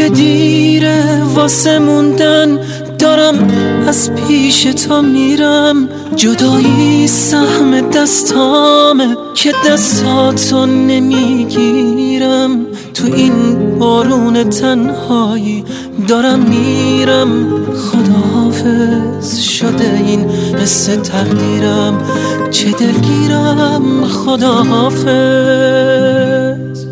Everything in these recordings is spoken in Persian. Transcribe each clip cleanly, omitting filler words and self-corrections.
دیگه دیره واسه موندن، دارم از پیش تو میرم. جدایی سهم دستامه که دستاتو نمیگیرم. تو این بارون تنهایی دارم میرم. خداحافظ شده این قصه تقدیرم، چه دلگیرم. خداحافظ.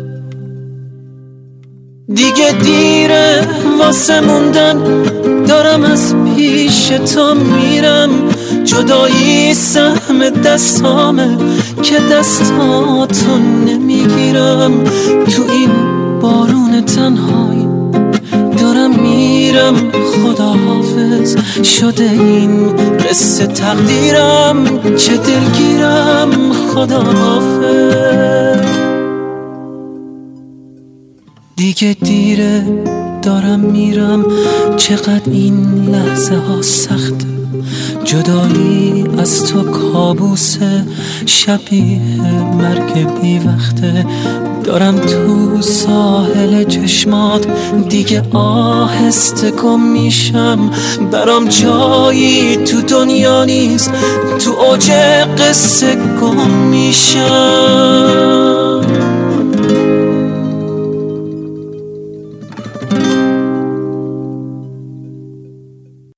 دیگه دیره واسه موندن، دارم از پیش تو میرم. جدایی سهم دستامه که دستاتو نمیگیرم. تو این بارون تنهایی دارم میرم. خداحافظ شده این قصه تقدیرم، چه دلگیرم. خداحافظ. دیگه دیره دارم میرم، چقدر این لحظه ها سخته. جدایی از تو کابوسه، شبیه مرگ بی وقته. دارم تو ساحل چشمات، دیگه آهسته گم میشم. برام جایی تو دنیا نیست، تو اوج قصه گم میشم.